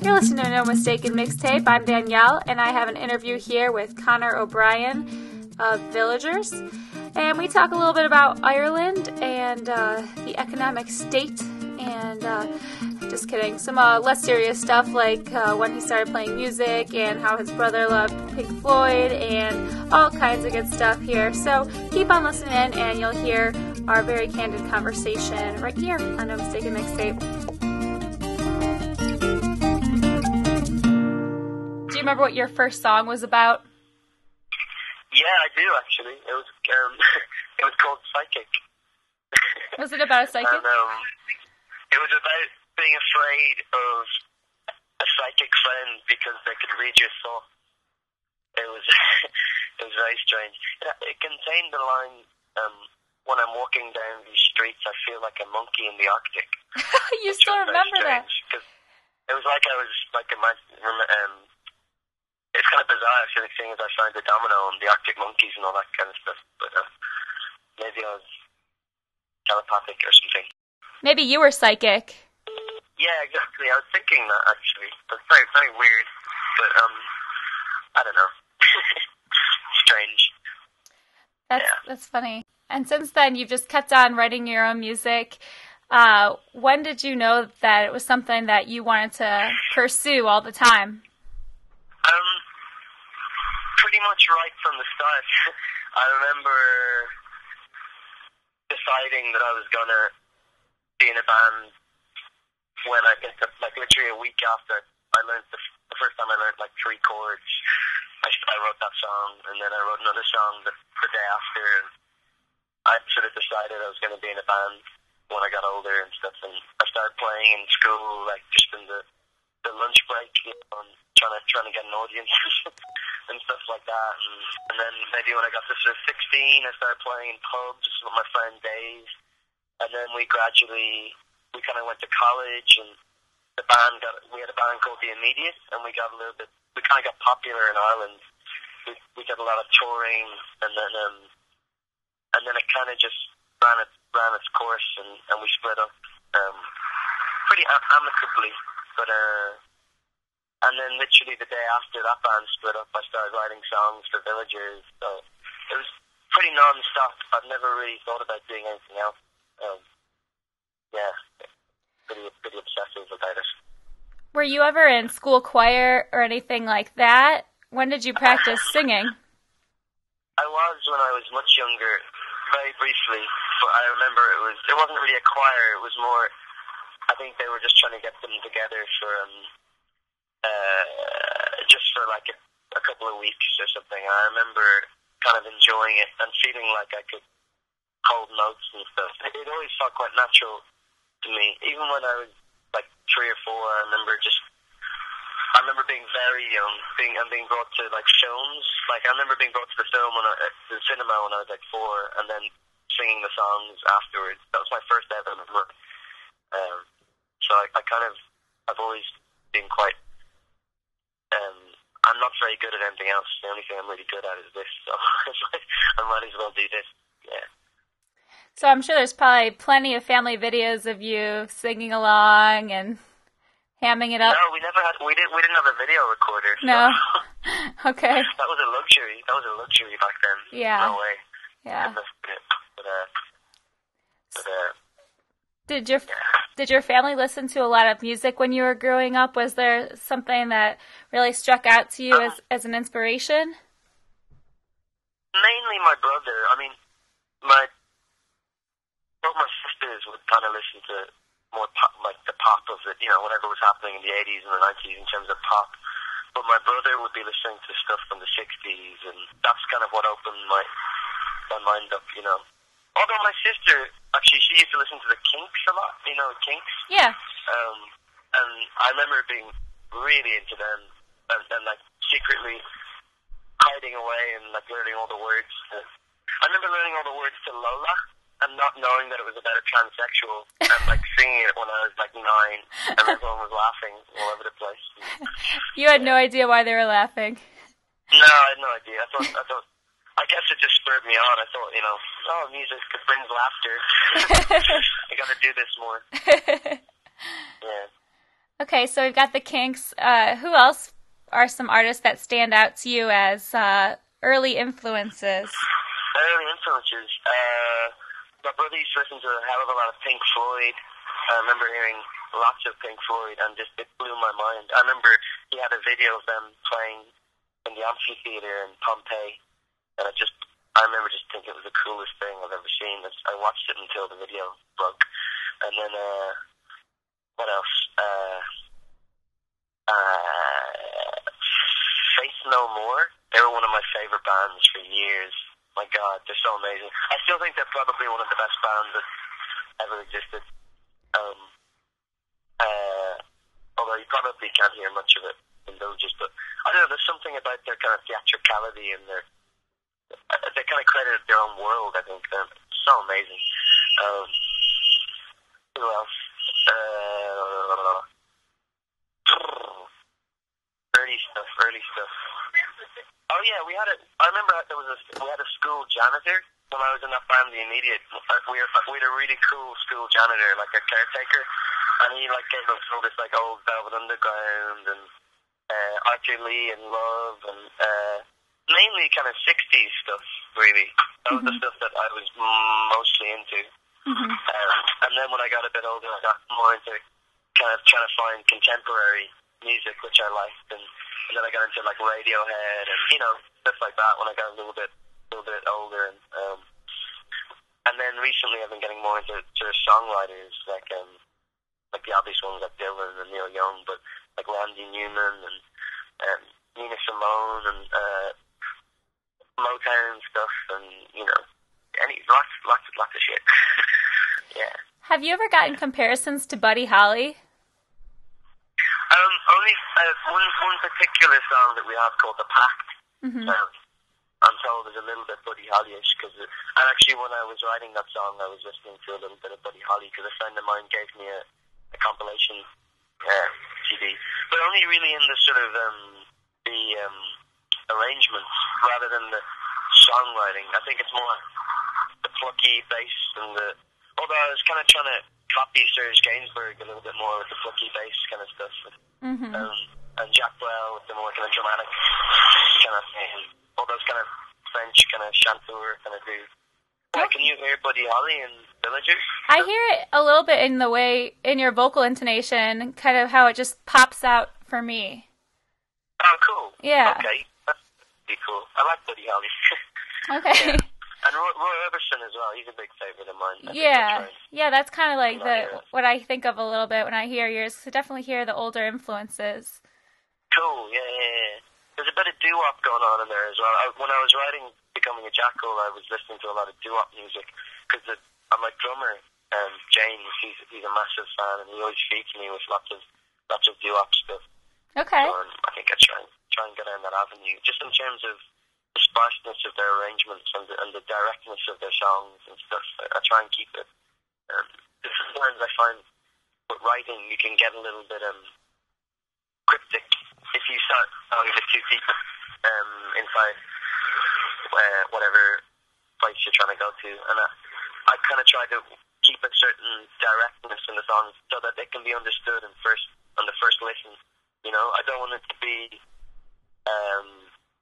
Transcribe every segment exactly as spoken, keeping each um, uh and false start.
You're listening to No Mistaken Mixtape. I'm Danielle, and I have an interview here with Connor O'Brien of Villagers. And we talk a little bit about Ireland and uh, the economic state, and uh, just kidding, some uh, less serious stuff like uh, when he started playing music and how his brother loved Pink Floyd and all kinds of good stuff here. So keep on listening in, and you'll hear our very candid conversation right here on No Mistaken Mixtape. Do you remember what your first song was about? Yeah, I do actually. It was um, it was called Psychic. Was it about a psychic? And, um, it was about being afraid of a psychic friend because they could read your thoughts. It was it was very strange. It, it contained the line, um, "When I'm walking down these streets, I feel like a monkey in the Arctic." You still remember that? Because it was like I was like imagine, um. It's kind of bizarre, actually, seeing as I signed the Domino and the Arctic Monkeys and all that kind of stuff. But uh, maybe I was telepathic or something. Maybe you were psychic. Yeah, exactly. I was thinking that, actually. That's very, very weird. But, um, I don't know. Strange. That's, yeah. That's funny. And since then, you've just kept on writing your own music. Uh, when did you know that it was something that you wanted to pursue all the time? Um, pretty much right from the start. I remember deciding that I was gonna be in a band when I picked up, like literally a week after I learned the, the first time I learned like three chords. I, I wrote that song, and then I wrote another song the, the day after. And I sort of decided I was gonna be in a band when I got older and stuff. And I started playing in school, like just in the the lunch break, you know, and trying to trying to get an audience and stuff like that. And, and then maybe when I got to sort of sixteen, I started playing in pubs with my friend Dave. And then we gradually, we kind of went to college, and the band got, we had a band called The Immediate, and we got a little bit, we kind of got popular in Ireland. We, we did a lot of touring, and then, um, and then it kind of just ran, it, ran its course, and, and we split up um, pretty am- amicably. But, uh, and then literally the day after that band split up, I started writing songs for Villagers. So it was pretty non-stop. I've never really thought about doing anything else. Um, yeah, pretty, pretty obsessive about it. Were you ever in school choir or anything like that? When did you practice singing? I was when I was much younger, very briefly. But I remember it was, it wasn't really a choir, it was more, I think they were just trying to get them together for, um, uh, just for like a, a couple of weeks or something. I remember kind of enjoying it and feeling like I could hold notes and stuff. It, it always felt quite natural to me. Even when I was like three or four, I remember just, I remember being very young, being and being brought to like films. Like I remember being brought to the film when I, to the cinema when I was like four, and then singing the songs afterwards. That was my first ever memory. Um, so I, I kind of, I've always been quite, um, I'm not very good at anything else. The only thing I'm really good at is this, so I might as well do this, yeah. So I'm sure there's probably plenty of family videos of you singing along and hamming it up. No, we never had, we didn't, we didn't have a video recorder. So. No? Okay. That was a luxury, that was a luxury back then. Yeah. No way. Yeah. But, uh, but, uh, Did your did your family listen to a lot of music when you were growing up? Was there something that really struck out to you um, as, as an inspiration? Mainly my brother. I mean, my both my sisters would kind of listen to more pop, like the pop of it, you know, whatever was happening in the eighties and the nineties in terms of pop. But my brother would be listening to stuff from the sixties, and that's kind of what opened my my mind up, you know. Although my sister, actually, she used to listen to the Kinks a lot, you know, Kinks. Yeah. Um, and I remember being really into them, and, and like secretly hiding away and like learning all the words. To, I remember learning all the words to Lola, and not knowing that it was about a transsexual, and like singing it when I was like nine, and everyone was laughing all over the place. You had yeah. no idea why they were laughing. No, I had no idea. I thought, I thought. I guess it just spurred me on. I thought, you know, oh, music brings laughter. I got to do this more. Yeah. Okay, so we've got the Kinks. Uh, who else are some artists that stand out to you as uh, early influences? Early influences. Uh, my brother used to listen to a hell of a lot of Pink Floyd. I remember hearing lots of Pink Floyd, and just it blew my mind. I remember he had a video of them playing in the amphitheater in Pompeii, and I just, I remember just thinking it was the coolest thing I've ever seen. I watched it until the video broke, and then uh, what else? Uh, uh, Faith No More. They were one of my favorite bands for years. My God, they're so amazing. I still think they're probably one of the best bands that ever existed. Um, uh, although you probably can't hear much of it in Villagers, but I don't know, there's something about their kind of theatricality and their, they kind of created their own world, I think. They're so amazing. Um, who else? Uh, early stuff, early stuff. Oh yeah, we had a. I remember there was a. We had a school janitor when I was in that band, The Immediate. We were, we had a really cool school janitor, like a caretaker, and he like gave us all this like old Velvet Underground and uh, Arthur Lee and Love and uh, mainly kind of sixties stuff. Really, that was mm-hmm. the stuff that I was mostly into. Mm-hmm. Um, and then when I got a bit older, I got more into kind of trying to find contemporary music, which I liked, and, and then I got into like Radiohead and you know stuff like that when I got a little bit, little bit older, and um, and then recently I've been getting more into to songwriters like um like the obvious ones like Dylan and Neil Young, but like Randy Newman and um, Nina Simone and uh, Motown stuff, and you know any lots, lots, lots of shit. Yeah. Have you ever gotten comparisons to Buddy Holly? Um, only uh, one one particular song that we have called The Pact. Mm-hmm. Um, I'm told is a little bit Buddy Holly-ish, because and actually when I was writing that song, I was listening to a little bit of Buddy Holly because a friend of mine gave me a, a compilation uh, C D, but only really in the sort of um, the um, arrangements rather than the songwriting. I think it's more the plucky bass and the. Although I was kind of trying to copy Serge Gainsbourg a little bit more with the plucky bass kind of stuff. Mm-hmm. Um, and Jacques Brel with the more kind of dramatic kind of thing. All those kind of French kind of chanteur kind of do. Yeah, can you hear Buddy Holly and Villagers? I hear it a little bit in the way, in your vocal intonation, kind of how it just pops out for me. Oh, cool. Yeah. Okay. That's pretty cool. I like Buddy Holly. Okay. Yeah. And Roy, Roy Orbison as well. He's a big favorite of mine. I yeah, yeah, that's kind of like the what I think of a little bit when I hear yours. I definitely hear the older influences. Cool, yeah, yeah, yeah. There's a bit of doo-wop going on in there as well. I, when I was writing Becoming a Jackal, I was listening to a lot of doo-wop music because I'm my drummer, um, James. He's he's a massive fan, and he always feeds me with lots of lots of doo-wop stuff. Okay. So um, I think I try and try and go down that avenue, just in terms of the sparseness of their arrangements and the, and the directness of their songs and stuff. I, I try and keep it. Um, sometimes I find with writing you can get a little bit um, cryptic if you start going a bit too deep um, inside uh, whatever place you're trying to go to. And I, I kind of try to keep a certain directness in the songs so that they can be understood in first on the first listen. You know, I don't want it to be Um,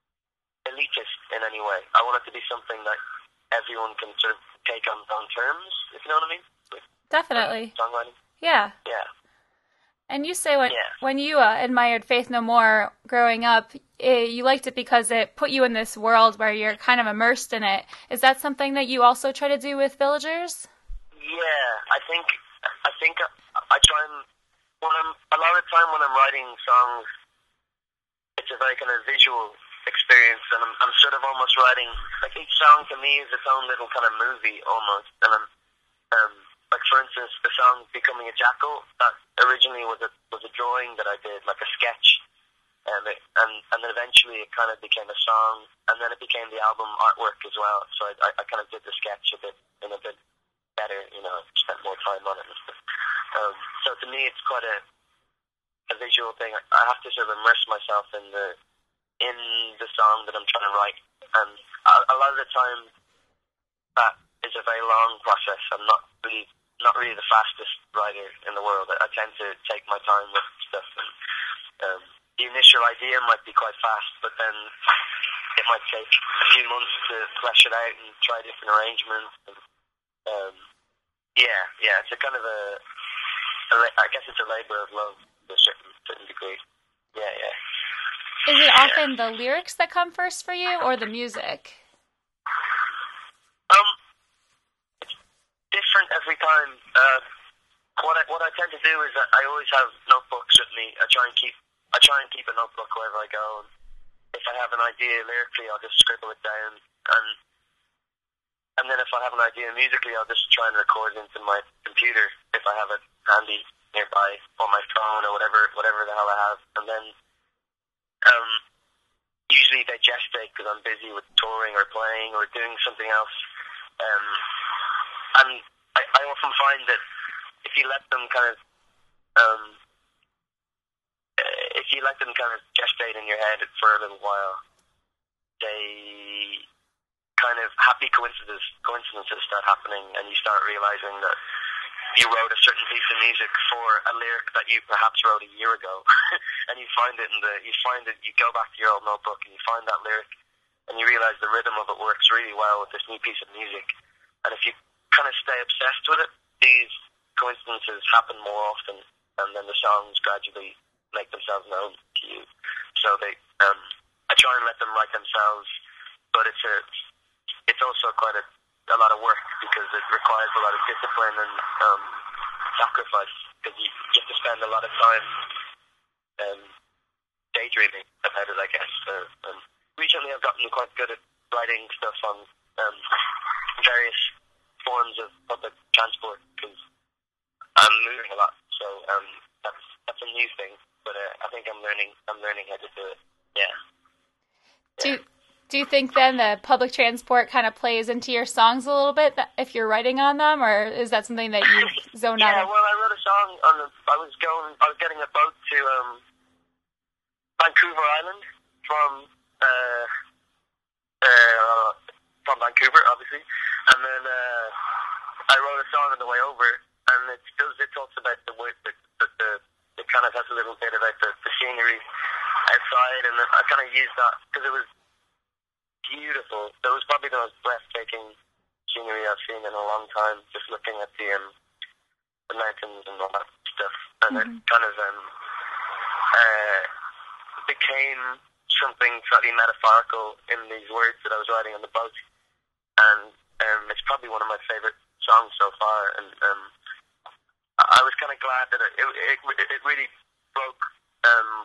elitist in any way. I want it to be something that everyone can sort of take on their own terms, if you know what I mean? With, Definitely. Uh, songwriting. Yeah. Yeah. And you say when yeah. when you uh, admired Faith No More growing up, it, you liked it because it put you in this world where you're kind of immersed in it. Is that something that you also try to do with Villagers? Yeah, I think I think I, I try and when I'm a lot of the time when I'm writing songs, it's a very kind of visual experience, and I'm, I'm sort of almost writing, like each song to me is its own little kind of movie almost, and I'm, um, like for instance, the song Becoming a Jackal, that originally was a was a drawing that I did, like a sketch, and it, and, and then eventually it kind of became a song, and then it became the album artwork as well, so I, I, I kind of did the sketch a bit, in a bit better, you know, spent more time on it and stuff. Um, so to me it's quite a, a visual thing. I, I have to sort of immerse myself in the in the song that I'm trying to write, and a, a lot of the time that is a very long process. I'm not really not really the fastest writer in the world. I, I tend to take my time with stuff, and um, the initial idea might be quite fast, but then it might take a few months to flesh it out and try different arrangements. And, um, yeah, yeah, it's a kind of a, a, I guess it's a labor of love to a certain, certain degree. Yeah, yeah. Is it often yeah. the lyrics that come first for you, or the music? Um, it's different every time. Uh, what I what I tend to do is that I always have notebooks with me. I try and keep I try and keep a notebook wherever I go. And if I have an idea lyrically, I'll just scribble it down, and and then if I have an idea musically, I'll just try and record it into my computer if I have it handy nearby, or my phone, or whatever whatever the hell I have, and then. Um, usually they gestate because I'm busy with touring or playing or doing something else. Um, and I, I often find that if you let them kind of, um, if you let them kind of gestate in your head for a little while, they kind of happy coincidences coincidences start happening, and you start realizing that you wrote a certain piece of music for a lyric that you perhaps wrote a year ago, and you find it in the, you find it, you go back to your old notebook and you find that lyric, and you realize the rhythm of it works really well with this new piece of music. And if you kind of stay obsessed with it, these coincidences happen more often, and then the songs gradually make themselves known to you. So they, um, I try and let them write themselves, but it's a, it's also quite a, a lot of work because it requires a lot of discipline and um, sacrifice, because you, you have to spend a lot of time um, daydreaming about it, I guess. Uh, and recently I've gotten quite good at writing stuff on um, various forms of public transport because I'm moving a lot, so um, that's that's a new thing. But uh, I think I'm learning. I'm learning how to do it. Yeah. Do you, do you think then the public transport kind of plays into your songs a little bit that, if you're writing on them, or is that something that you zone yeah, out of? Yeah, well, I wrote a song on the. I was going. I was getting a boat to um, Vancouver Island from uh, uh, from Vancouver, obviously, and then uh, I wrote a song on the way over, and it does. It talks about the way the the, the it kind of has a little bit about the, the scenery outside, and I kind of used that because it was beautiful. It was probably the most breathtaking scenery I've seen in a long time, just looking at the um, the mountains and all that stuff. And mm-hmm. it kind of um, uh, became something slightly metaphorical in these words that I was writing on the boat. And um, it's probably one of my favorite songs so far. And um, I was kind of glad that it, it, it, it really broke... Um,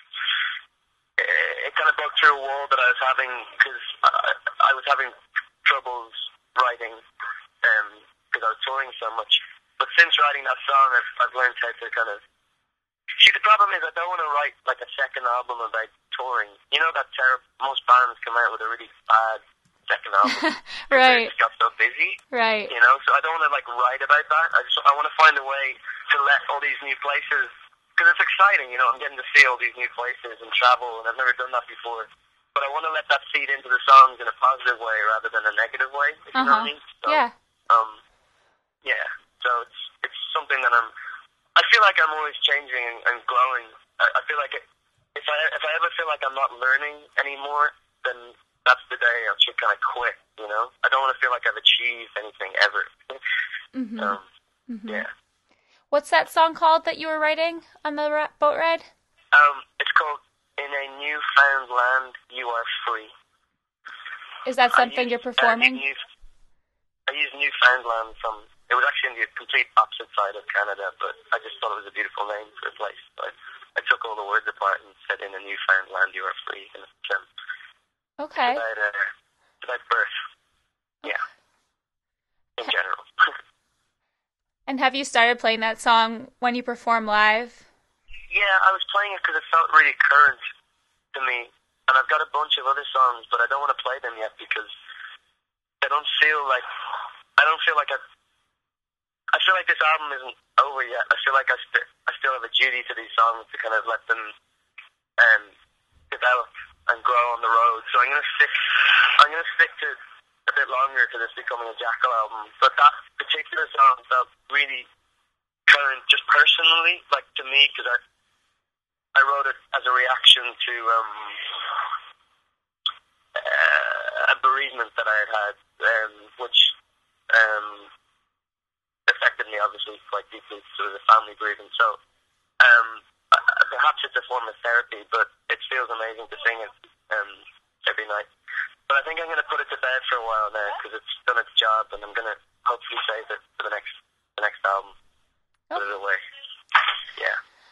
it kind of broke through a wall that I was having, because I, I was having troubles writing because um, I was touring so much. But since writing that song, I've, I've learned how to kind of... See, the problem is I don't want to write like a second album about touring. You know that ter- most bands come out with a really bad second album. Right. They just got so busy. Right. You know, so I don't want to like write about that. I just I want to find a way to let all these new places... Because it's exciting, you know, I'm getting to see all these new places and travel, and I've never done that before. But I want to let that feed into the songs in a positive way rather than a negative way, if uh-huh. you know what I mean. So, yeah. Um, yeah, so it's it's something that I'm, I feel like I'm always changing and, and growing. I, I feel like it, if I if I ever feel like I'm not learning anymore, then that's the day I should kind of quit, you know? I don't want to feel like I've achieved anything ever. mm-hmm. Um, mm-hmm. Yeah. What's that song called that you were writing on the ra- boat ride? Um, it's called "In a Newfound Land, You Are Free." Is that something used, you're performing? Uh, new, I used Newfoundland from. It was actually on the complete opposite side of Canada, but I just thought it was a beautiful name for a place. So I, I took all the words apart and said, "In a Newfound Land, You Are Free." And it's, um, okay. It's about, uh, it's about birth. Okay. Yeah. In general. And have you started playing that song when you perform live? Yeah, I was playing it because it felt really current to me. And I've got a bunch of other songs, but I don't want to play them yet because I don't feel like... I don't feel like I... I feel like this album isn't over yet. I feel like I, st- I still have a duty to these songs to kind of let them um, develop and grow on the road. So I'm going to stick... I'm going to stick to a bit longer to this becoming a Jackal album. But that... particular song felt really current, just personally, like to me, because I I wrote it as a reaction to um, uh, a bereavement that I had had, um, which um, affected me obviously quite deeply, sort of the family bereavement. So um, uh, perhaps it's a form of therapy, but it feels amazing to sing it um, every night. But I think I'm going to put it to bed for a while now because it's done its job, and I'm going to hopefully save it for the next the next album. Put it away. Yeah.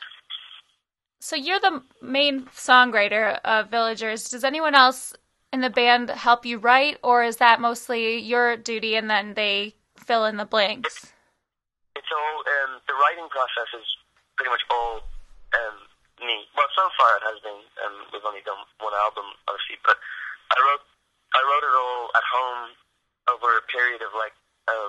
So you're the main songwriter of Villagers. Does anyone else in the band help you write, or is that mostly your duty and then they fill in the blanks? It's, it's all, um, the writing process is pretty much all um, me. Well, so far it has been. Um, we've only done one album, obviously, but I wrote I wrote it all at home over a period of like um,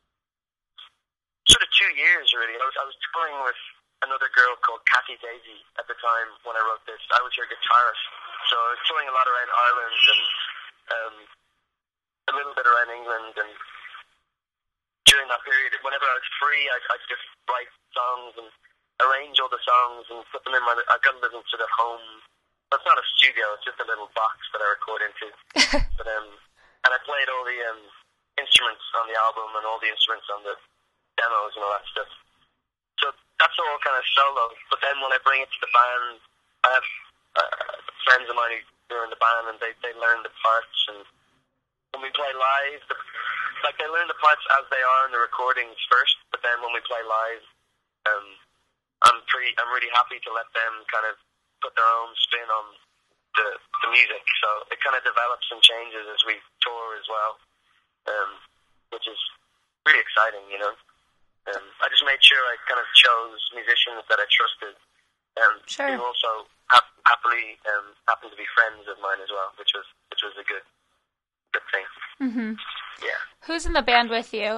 sort of two years, really. I was I was touring with another girl called Kathy Daisy at the time when I wrote this. I was her guitarist, so I was touring a lot around Ireland and um, a little bit around England. And during that period, whenever I was free, I'd, I'd just write songs and arrange all the songs and put them in my. I've got a little sort of home. It's not a studio; it's just a little box that I record into. But um, and I played all the um, instruments on the album and all the instruments on the demos and all that stuff. So that's all kind of solo. But then when I bring it to the band, I have uh, friends of mine who are in the band, and they, they learn the parts. And when we play live, the, like they learn the parts as they are in the recordings first. But then when we play live, um, I'm pretty, I'm really happy to let them kind of put their own spin on the the music. So it kind of develops and changes as we tour as well, um, which is really exciting, you know. Um, I just made sure I kind of chose musicians that I trusted, um, sure. who also ha- happily um, happened to be friends of mine as well, which was which was a good good thing. Mm-hmm. Yeah. Who's in the band with you?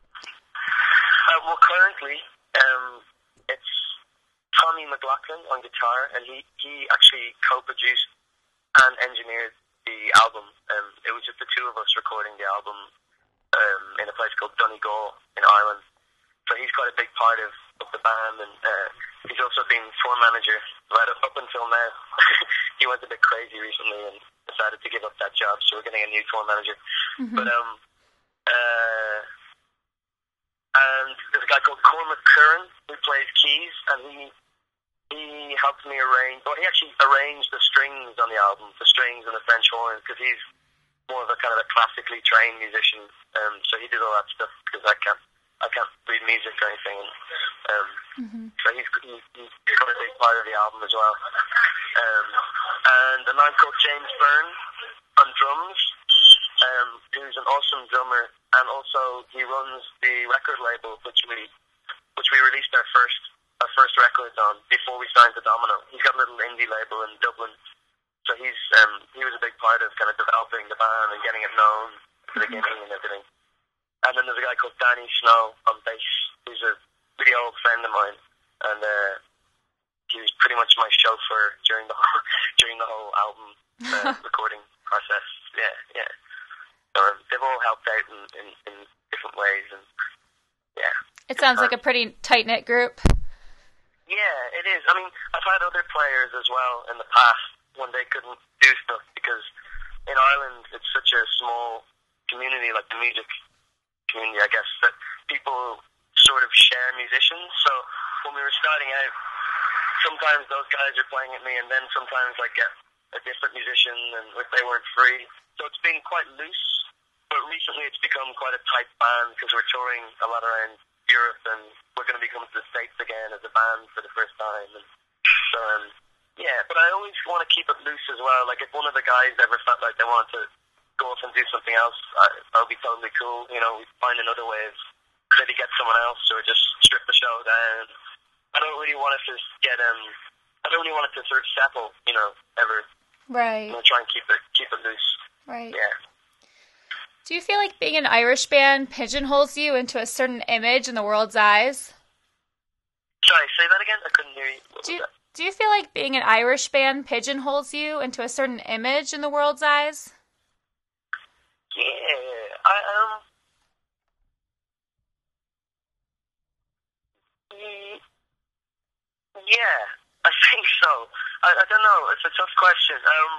Uh, well, currently um, it's Tommy McLaughlin on guitar, and he, he actually co-produced and engineered the album. Um, it was just the two of us recording the album um, in a place called Donegal in Ireland. So he's quite a big part of, of the band, and uh, he's also been tour manager right up, up until now. He went a bit crazy recently and decided to give up that job, so we're getting a new tour manager. Mm-hmm. But um, uh, and there's a guy called Cormac Curran who plays keys, and he he helped me arrange. Well, he actually arranged the strings on the album, the strings and the French horn, because he's more of a kind of a classically trained musician. Um, so he did all that stuff because I can't. I can't read music or anything, um, mm-hmm. so he's, he's, he's got a big part of the album as well. Um, and a man called James Byrne on drums, um, who's an awesome drummer, and also he runs the record label which we which we released our first our first records on before we signed to Domino. He's got a little indie label in Dublin, so he's um, he was a big part of kind of developing the band and getting it known at the beginning and everything. And then there's a guy called Danny Snow on bass, who's a really old friend of mine, and uh, he was pretty much my chauffeur during the whole, during the whole album uh, recording process. Yeah, yeah. So um, they've all helped out in, in, in different ways, and yeah. It sounds like a pretty tight-knit group. Yeah, it is. I mean, I've had other players as well in the past when they couldn't do stuff, because in Ireland it's such a small community, like the music community, I guess, that people sort of share musicians. So when we were starting out, sometimes those guys are playing at me, and then sometimes I get a different musician, and if they weren't free. So it's been quite loose, but recently it's become quite a tight band because we're touring a lot around Europe, and we're going to be coming to the States again as a band for the first time. And so, um, yeah, but I always want to keep it loose as well. Like if one of the guys ever felt like they wanted to go off and do something else, I, I'll be totally cool. You know, we find another way of maybe get someone else or just strip the show down. I don't really want it to get um. I don't really want it to sort of settle. You know, ever. Right. I'm gonna try and keep it keep it loose. Right. Yeah. Do you feel like being an Irish band pigeonholes you into a certain image in the world's eyes? Sorry, say that again. I couldn't hear you. What do you, was that? Do you feel like being an Irish band pigeonholes you into a certain image in the world's eyes? Yeah, I um, Ye- Yeah, I think so. I, I don't know. It's a tough question. Um,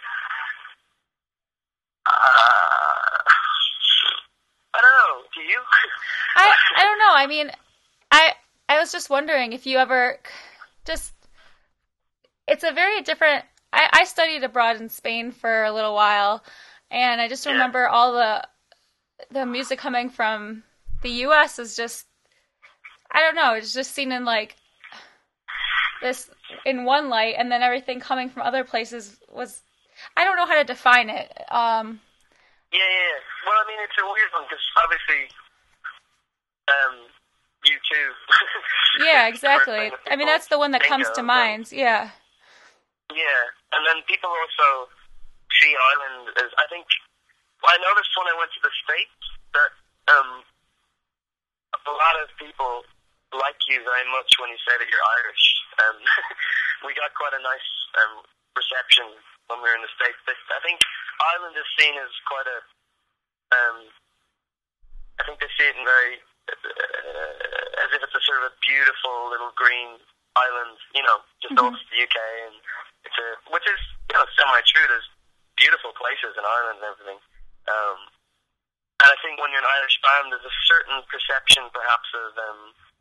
uh, I don't know. Do you? I I don't know. I mean, I I was just wondering if you ever just. It's a very different. I, I studied abroad in Spain for a little while, and I just Yeah. remember all the the music coming from the U S is just. I don't know. It's just seen in like this in one light, and then everything coming from other places was. I don't know how to define it. Um, Yeah, yeah, yeah. Well, I mean, it's a weird one because obviously, um, you too. yeah, exactly. I mean, that's the one that think comes of, to um, mind. Yeah. Yeah, and then people also see Ireland as, I think, well, I noticed when I went to the States that um, a lot of people like you very much when you say that you're Irish. Um, we got quite a nice um, reception when we were in the States. I think Ireland is seen as quite a, um, I think they see it in very, uh, as if it's a sort of a beautiful little green island, you know, just Mhm. off the U K, and it's a, which is, you know, semi-true. There's beautiful places in Ireland and everything. Um, and I think when you're an Irish band, there's a certain perception, perhaps, of um,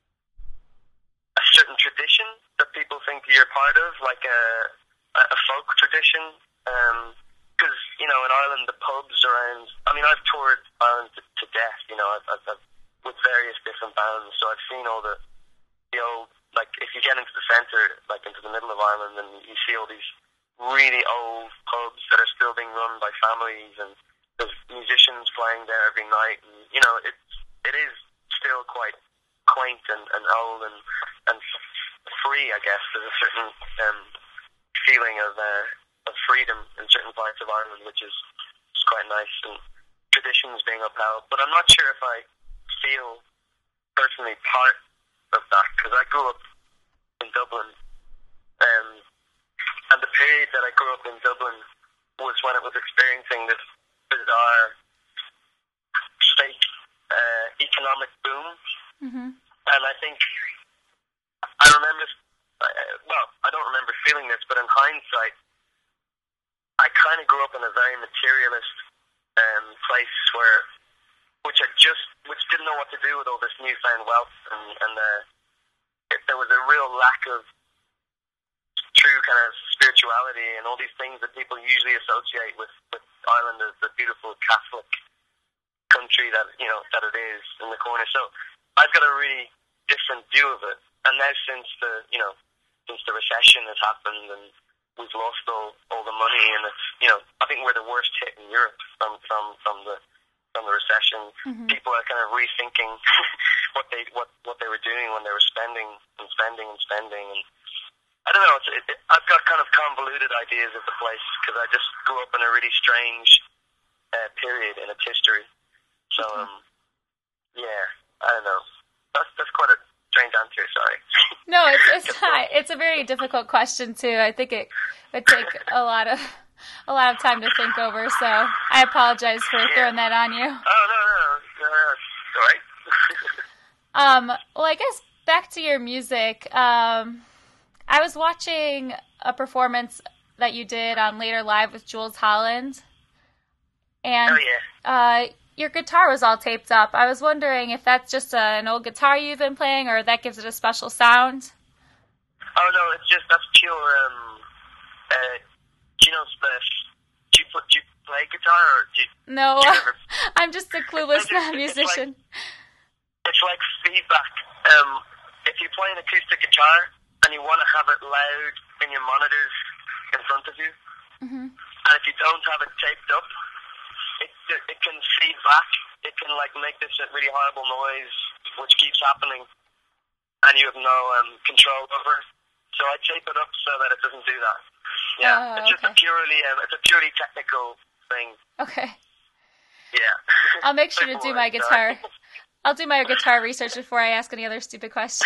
a certain tradition that people think you're part of, like a, a folk tradition. Because, you know, in Ireland, the pubs around... I mean, I've toured Ireland to, to death, you know, I've, I've, I've, with various different bands, so I've seen all the, the old... Like, if you get into the centre, like into the middle of Ireland, and you see all these really old pubs that are still being run by families, and there's musicians playing there every night, and, you know, it's, it is still quite quaint and, and old and, and free, I guess. There's a certain um, feeling of uh, of freedom in certain parts of Ireland, which is, is quite nice, and traditions being upheld. But I'm not sure if I feel personally part of that, because I grew up in Dublin, um, and the period that I grew up in Dublin was when it was experiencing this bizarre fake uh, economic boom. Mhm. And I think I remember, uh, well, I don't remember feeling this, but in hindsight, I kind of grew up in a very materialist um, place where, which I just, which didn't know what to do with all this newfound wealth, and, and uh, it, there was a real lack of true kind of spirituality and all these things that people usually associate with, with Ireland as the beautiful Catholic country that, you know, that it is in the corner. So I've got a really different view of it. And now since the, you know, since the recession has happened and we've lost all, all the money, and it's, you know, I think we're the worst hit in Europe from, from, from the, from the recession. Mhm. People are kind of rethinking what they, what, what they were doing when they were spending and spending and spending. And I don't know, it's, it, it, I've got kind of convoluted ideas of the place because I just grew up in a really strange uh, period in its history. So, um, yeah, I don't know. That's that's quite a strange answer. Sorry. No, it's it's not. It's a very difficult question too. I think it would take a lot of a lot of time to think over. So I apologize for Yeah. throwing that on you. Oh no, no, no, no, it's all right. Um, well, I guess back to your music. Um, I was watching a performance that you did on Later Live with Jules Holland, and Oh yeah. uh, your guitar was all taped up. I was wondering if that's just a, an old guitar you've been playing, or that gives it a special sound. Oh no, it's just that's pure. Um, uh, do you know Spliff? Do you, put, do you play guitar or do you? No, do you ever, I'm just a clueless It's just- musician. it's like feedback. Um, if you play an acoustic guitar and you want to have it loud in your monitors in front of you, Mm-hmm. and if you don't have it taped up, it it can feed back. It can like make this really horrible noise, which keeps happening, and you have no um, control over it. So I tape it up so that it doesn't do that. Yeah, Oh, it's just a okay. purely um, it's a purely technical thing. Okay. Yeah. I'll make sure to do my Straightforward, guitar. sorry. I'll do my guitar research before I ask any other stupid questions.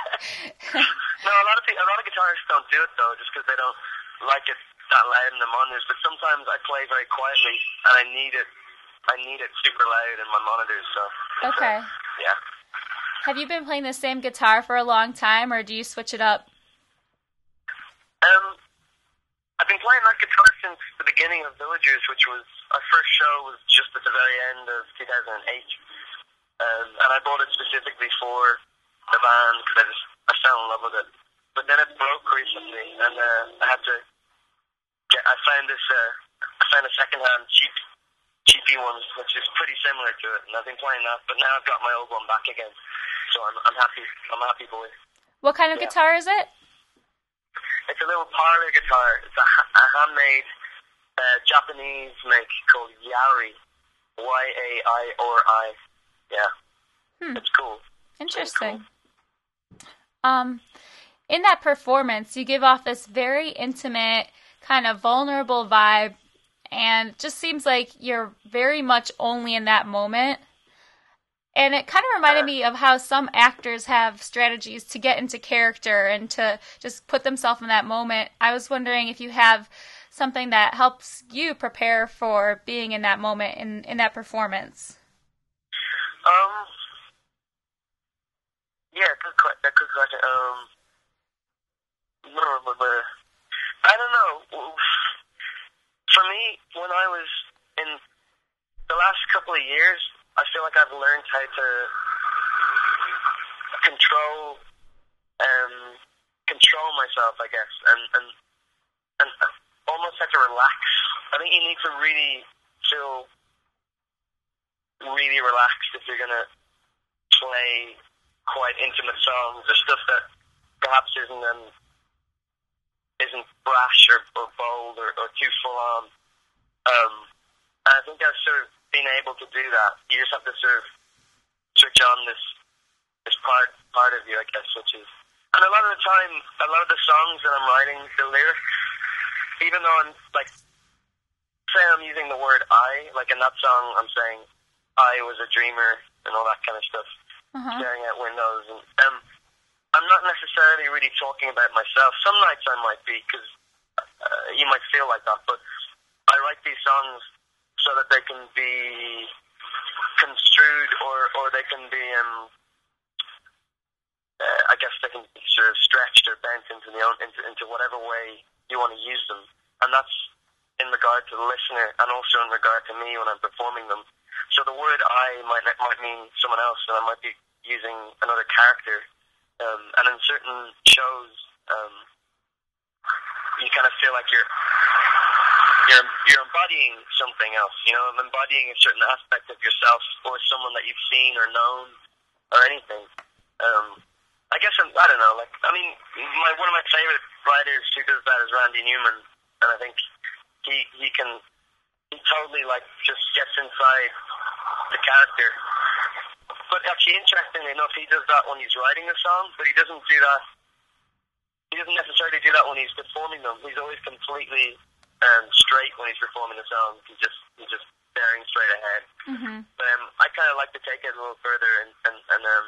No, a lot of people, a lot of guitarists don't do it though, just because they don't like it that loud in the monitors. But sometimes I play very quietly, and I need it. I need it super loud in my monitors. So it's, Okay. uh, yeah. Have you been playing the same guitar for a long time, or do you switch it up? Um, I've been playing that guitar since the beginning of Villagers, which was, our first show was just at the very end of two thousand eight. Um, and I bought it specifically for the band because I just, I fell in love with it. But then it broke recently, and uh, I had to get, I found this, uh, I found a second-hand cheap, cheapy one, which is pretty similar to it, and I've been playing that, but now I've got my old one back again. So I'm, I'm happy, I'm a happy boy. What kind of yeah. guitar is it? It's a little parlor guitar. It's a, a handmade uh, Japanese make called Yari. Y A I or I. Yeah. Hmm. It's cool. Interesting. It's cool. Um, in that performance, you give off this very intimate, kind of vulnerable vibe, and it just seems like you're very much only in that moment. And it kind of reminded me of how some actors have strategies to get into character and to just put themselves in that moment. I was wondering if you have something that helps you prepare for being in that moment, in, in that performance. Um, yeah, good, good question. Um, I don't know. For me, when I was in the last couple of years, I feel like I've learned how to control, um, control myself, I guess, and, and and almost how to relax. I think you need to really feel really relaxed if you're gonna play quite intimate songs or stuff that perhaps isn't um, isn't brash or, or bold or, or too full on. Um, and I think I've sort of being able to do that, you just have to sort of switch on this this part part of you, I guess, which is, and a lot of the time, a lot of the songs that I'm writing, the lyrics, even though I'm like, say I'm using the word I, like in that song, I'm saying I was a dreamer and all that kind of stuff, uh-huh. staring out windows, and um, I'm not necessarily really talking about myself. Some nights I might be, because uh, you might feel like that, but I write these songs so that they can be construed, or, or they can be, um, uh, I guess they can be sort of stretched or bent into the own, into, into whatever way you want to use them. And that's in regard to the listener, and also in regard to me when I'm performing them. So the word I might might mean someone else, and I might be using another character. Um, and in certain shows, um, you kind of feel like you're You're, you're embodying something else, you know, I'm embodying a certain aspect of yourself or someone that you've seen or known or anything. Um, I guess, I'm, I don't know, like, I mean, my, one of my favorite writers who does that is Randy Newman, and I think he, he can, he totally, like, just gets inside the character. But actually, interestingly enough, he does that when he's writing a song, but he doesn't do that, he doesn't necessarily do that when he's performing them. He's always completely Um, straight when he's performing the song. He's just he's just staring straight ahead. Mm-hmm. But um, I kind of like to take it a little further and and, and um,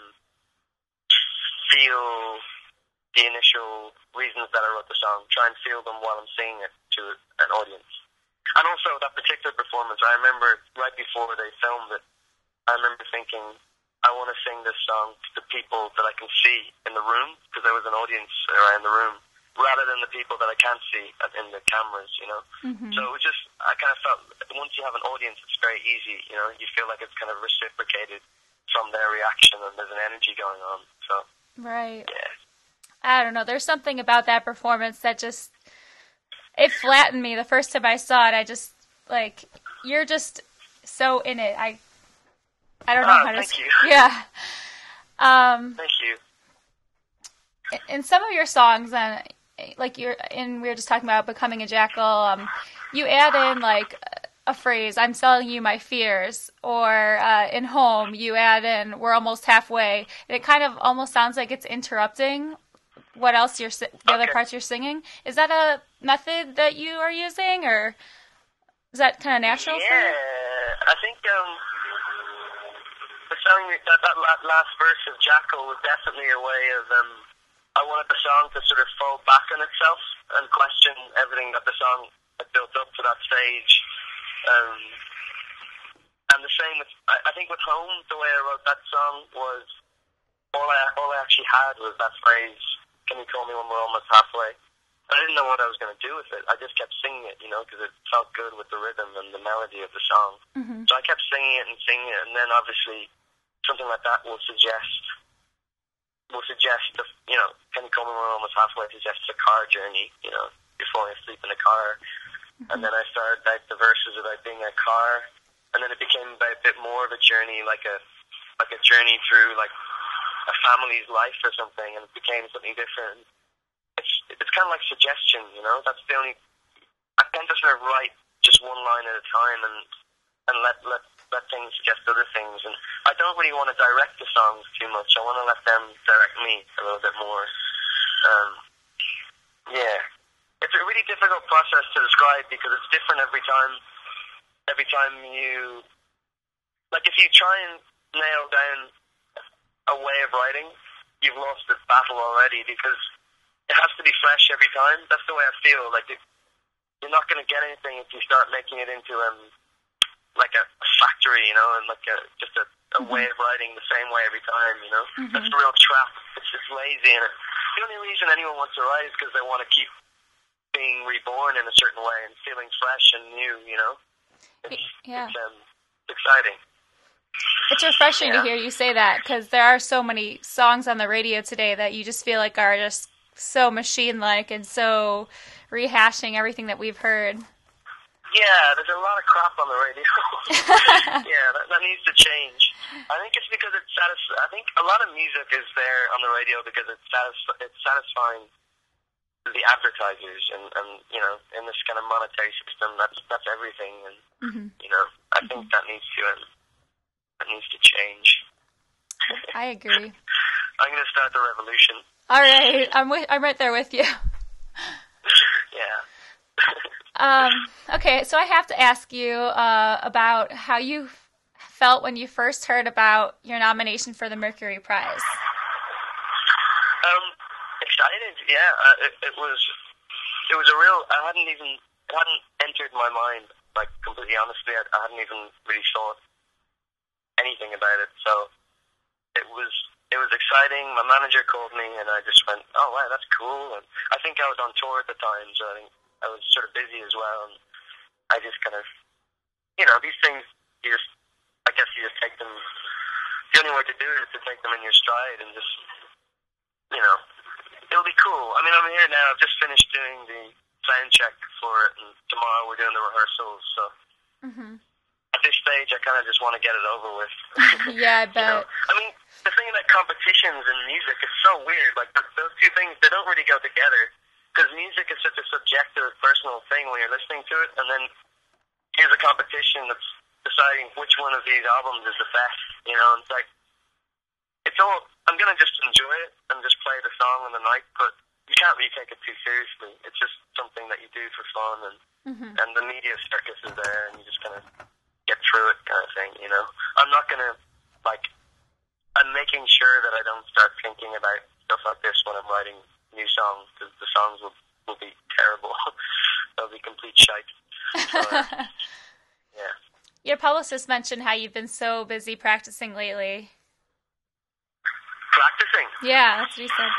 feel the initial reasons that I wrote the song. Try and feel them while I'm singing it to an audience. And also that particular performance, I remember right before they filmed it, I remember thinking, I want to sing this song to the people that I can see in the room, because there was an audience around the room, rather than the people that I can't see in the cameras, you know. Mm-hmm. So it was just, I kind of felt, once you have an audience, it's very easy, you know. You feel like it's kind of reciprocated from their reaction, and there's an energy going on, so. Right. Yeah. I don't know, there's something about that performance that just, it flattened me the first time I saw it. I just, like, you're just so in it. I I don't know oh, how to... Thank you. Yeah. Um, thank you. In some of your songs, and like you're in, we were just talking about Becoming a Jackal, um, you add in like a phrase, I'm selling you my fears, or uh, in Home, you add in, we're almost halfway. And it kind of almost sounds like it's interrupting what else you're, the okay. other parts you're singing. Is that a method that you are using, or is that kind of natural yeah, for you? Yeah, I think um, the song, that, that last verse of Jackal was definitely a way of... Um, I wanted the song to sort of fall back on itself and question everything that the song had built up to that stage. Um, and the same with, I, I think with Home, the way I wrote that song was, all I all I actually had was that phrase, "Can you call me when we're almost halfway?" I didn't know what I was going to do with it. I just kept singing it, you know, because it felt good with the rhythm and the melody of the song. Mm-hmm. So I kept singing it and singing it, and then obviously something like that will suggest, will suggest, the, you know, "Can you call me when we're almost halfway?" suggests a car journey, you know, you're falling asleep in a car. Mm-hmm. And then I started like the verses about being a car, and then it became about a bit more of a journey, like a like a journey through like a family's life or something, and it became something different. It's it's kind of like suggestion, you know. That's the only. I can't just sort of write just one line at a time and and let let let things suggest other things. And I don't really want to direct the songs too much. I want to let them direct me a little bit more. Um, yeah, it's a really difficult process to describe because it's different every time. Every time you, like, if you try and nail down a way of writing, you've lost the battle already because it has to be fresh every time. That's the way I feel. Like, it, you're not going to get anything if you start making it into um like a, a factory, you know, and like a just a, a mm-hmm. way of writing the same way every time, you know. Mm-hmm. That's a real trap. It's just lazy, and it, the only reason anyone wants to write is because they want to keep being reborn in a certain way and feeling fresh and new, you know. It's, yeah. it's, um, exciting. It's refreshing yeah. to hear you say that because there are so many songs on the radio today that you just feel like are just so machine-like and so rehashing everything that we've heard. Yeah, there's a lot of crap on the radio. yeah, that, that needs to change. I think it's because it's satis- I think a lot of music is there on the radio because it's satis- it's satisfying the advertisers, and, and you know, in this kind of monetary system, that's that's everything. And mm-hmm. you know, I think mm-hmm. that needs to um, that needs to change. I agree. I'm going to start the revolution. All right, I'm with, I'm right there with you. Yeah. um. Okay, so I have to ask you uh, about how you felt when you first heard about your nomination for the Mercury Prize. Um, excited. Yeah, uh, it, it was. It was a real. I hadn't even. It hadn't entered my mind. Like, completely honestly, I, I hadn't even really thought anything about it. So it was. It was exciting. My manager called me, and I just went, "Oh wow, that's cool." And I think I was on tour at the time, so I think I was sort of busy as well. And I just kind of, you know, these things. You just, I guess, you just take them. The only way to do it is to take them in your stride and just, you know, it'll be cool. I mean, I'm here now. I've just finished doing the sound check for it, and tomorrow we're doing the rehearsals. So mm-hmm. at this stage, I kind of just want to get it over with. Yeah, I bet. You know? I mean, the thing about competitions and music, it's so weird. Like, those two things, they don't really go together. Because music is such a subjective, personal thing when you're listening to it, and then here's a competition that's deciding which one of these albums is the best, you know, and it's like, it's all, I'm going to just enjoy it and just play the song on the night, but you can't really take it too seriously. It's just something that you do for fun, and mm-hmm. and the media circus is there, and you just kind of get through it kind of thing, you know. I'm not going to, like, I'm making sure that I don't start thinking about stuff like this when I'm writing new songs, because the songs will, will be terrible. They'll be complete shite. So, uh, yeah. Your publicist mentioned how you've been so busy practicing lately. Practicing? Yeah, that's what he said.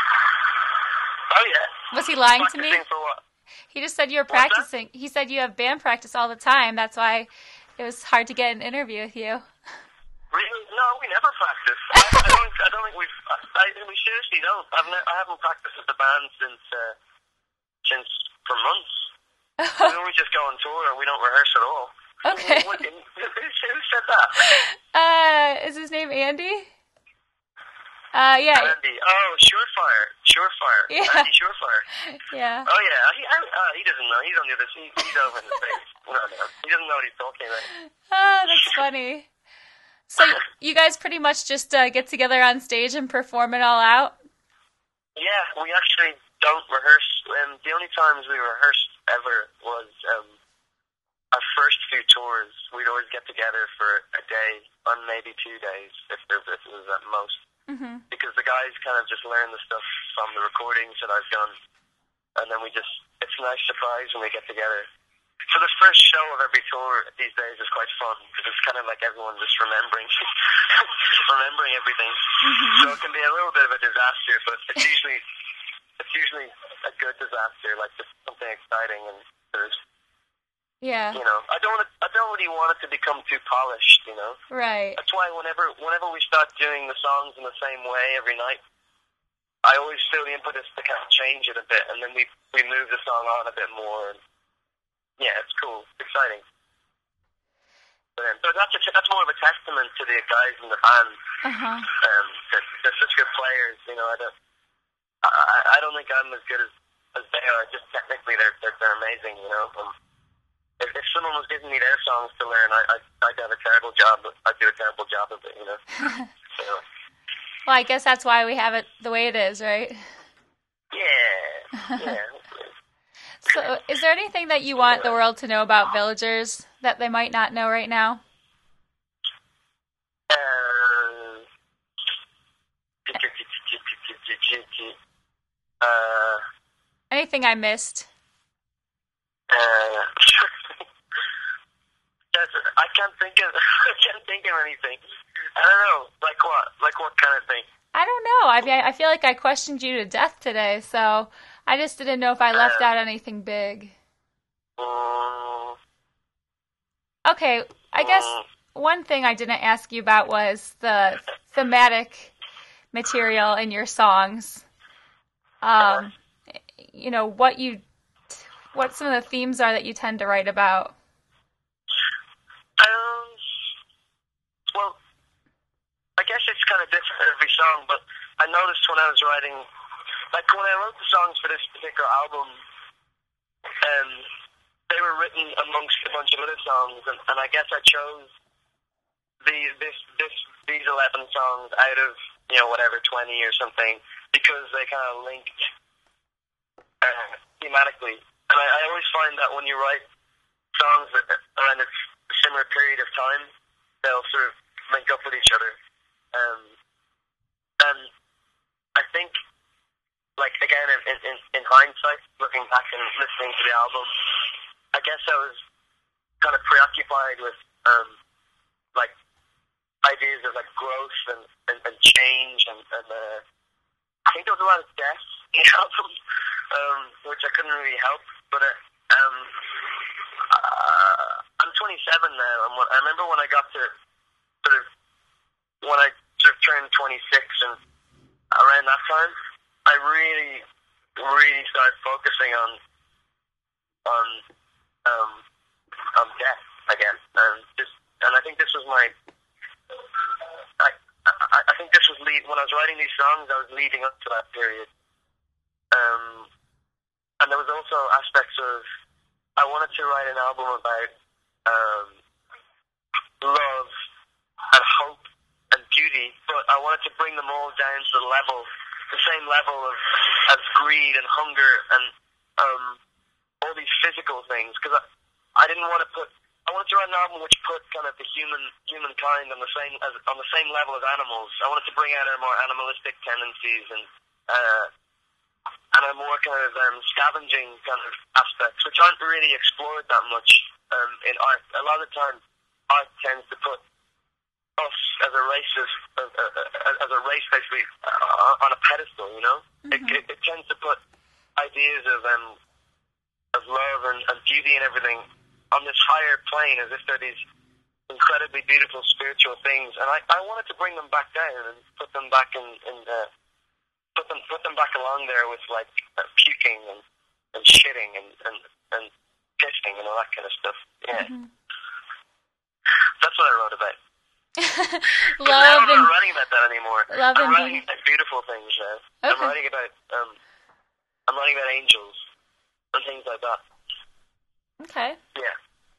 Oh, yeah. Was he lying practicing to me? For what? He just said you were What's practicing. That? He said you have band practice all the time. That's why it was hard to get an interview with you. Really? No, we never practice. I, I don't. I don't think we've. I, we seriously don't. I've ne- I haven't practiced with the band since uh, since for months. We only just go on tour and we don't rehearse at all. Okay. What, who, who said that? Uh, is his name Andy? Uh, yeah. Andy. Oh, Surefire. Surefire. Yeah. Andy Surefire. Yeah. Oh yeah. He, I, uh, he doesn't know. He's on the other. He, he's over in the States. No, no. He doesn't know what he's talking about. Oh, that's funny. So you guys pretty much just uh, get together on stage and perform it all out? Yeah, we actually don't rehearse. Um, the only times we rehearsed ever was um, our first few tours. We'd always get together for a day, or maybe two days, if, there, if it was at most. Mm-hmm. Because the guys kind of just learn the stuff from the recordings that I've done. And then we just, it's a nice surprise when we get together. So the first show of every tour these days is quite fun because it's kind of like everyone just remembering, remembering everything. Mm-hmm. So it can be a little bit of a disaster, but it's usually it's usually a good disaster, like just something exciting, and there's, yeah, you know, I don't want to, I don't really want it to become too polished, you know. Right. That's why whenever whenever we start doing the songs in the same way every night, I always feel the impetus to kind of change it a bit, and then we we move the song on a bit more. And yeah, it's cool, it's exciting. But, um, so that's a, that's more of a testament to the guys in the band. Uh-huh. Um, they're, they're such good players, you know. I don't, I, I don't think I'm as good as, as they are. Just technically, they're they're, they're amazing, you know. Um, if, if someone was giving me their songs to learn, I, I I'd have a terrible job. I'd do a terrible job of it, you know. So, well, I guess that's why we have it the way it is, right? yeah, yeah. So, is there anything that you want the world to know about Villagers that they might not know right now? Uh, uh, Anything I missed? uh, I can't think of. I can't think of anything. I don't know. Like what? Like what kind of thing? I don't know. I mean, I feel like I questioned you to death today, so I just didn't know if I left uh, out anything big. Um, Okay, I guess one thing I didn't ask you about was the thematic material in your songs. Um, you know, what you, what some of the themes are that you tend to write about. Um, well, I guess it's kind of different every song, but I noticed when I was writing, like when I wrote the songs for this particular album, um, they were written amongst a bunch of other songs, and, and I guess I chose the this this these eleven songs out of, you know, whatever, twenty or something, because they kind of linked uh, thematically. And I, I always find that when you write songs that around a similar period of time, they'll sort of link up with each other. Um, and I think, like, again, in, in, in hindsight, looking back and listening to the album, I guess I was kind of preoccupied with, um, like, ideas of, like, growth and, and, and change, and, and uh, I think there was a lot of death in the album, um, which I couldn't really help, but uh, um, uh, I'm twenty-seven now, and when, I remember when I got to sort of, when I sort of turned twenty-six, and around that time, I really, really started focusing on, on, um, on death again, and just, and I think this was my, I, I, I think this was lead, when I was writing these songs, I was leading up to that period, um, and there was also aspects of, I wanted to write an album about, um, love and hope and beauty, but I wanted to bring them all down to the level, the same level of as greed and hunger and um, all these physical things. Because I, I didn't want to put, I wanted to write an album which put kind of the human humankind on the same as, on the same level as animals. I wanted to bring out our more animalistic tendencies and uh, and our more kind of um, scavenging kind of aspects, which aren't really explored that much um, in art. A lot of the time, art tends to put us as a race, as, uh, uh, as a race basically uh, on a pedestal, you know. Mm-hmm. It, it, it tends to put ideas of um, of love and, and beauty and everything on this higher plane, as if they're these incredibly beautiful spiritual things. And I, I wanted to bring them back down and put them back in, in the, put them put them back along there with like uh, puking and, and shitting and, and, and pissing and all that kind of stuff. Yeah, mm-hmm. That's what I wrote about. Love now I'm and not writing about that anymore. Love I'm and writing about beautiful things now. Okay. I'm writing about um, I'm writing about angels and things like that. Okay. Yeah.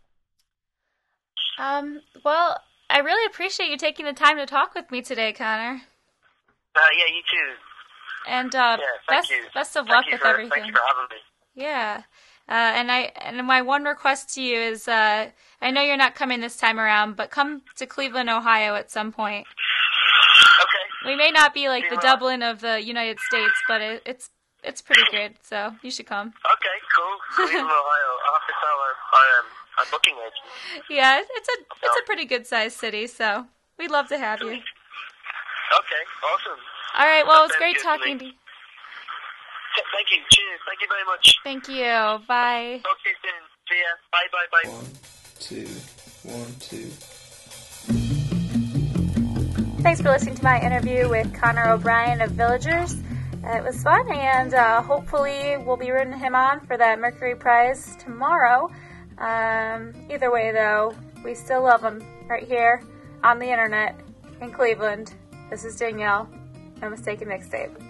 Um. Well, I really appreciate you taking the time to talk with me today, Connor. Uh, yeah, you too. And uh, yeah, thank best you. best of thank luck you with for, everything. Thank you for having me. Yeah. Uh, and I and my one request to you is, uh, I know you're not coming this time around, but come to Cleveland, Ohio at some point. Okay. We may not be like See the what? Dublin of the United States, but it, it's it's pretty good, so you should come. Okay, cool. Cleveland, Ohio. I'll have to Well, our, our, um, our booking agent. Yeah, it's a it's a pretty good sized city, so we'd love to have you. Okay, awesome. All right, well, That it was great sounds good talking to to me. you. Thank you. Cheers. Thank you very much. Thank you. Bye. Talk to you soon. See ya. Bye, bye, bye. One, two, one, two. Thanks for listening to my interview with Connor O'Brien of Villagers. Uh, it was fun, and uh, hopefully we'll be rooting him on for that Mercury Prize tomorrow. Um, either way, though, we still love him right here on the internet in Cleveland. This is Danielle, No Mistaken Mixtape.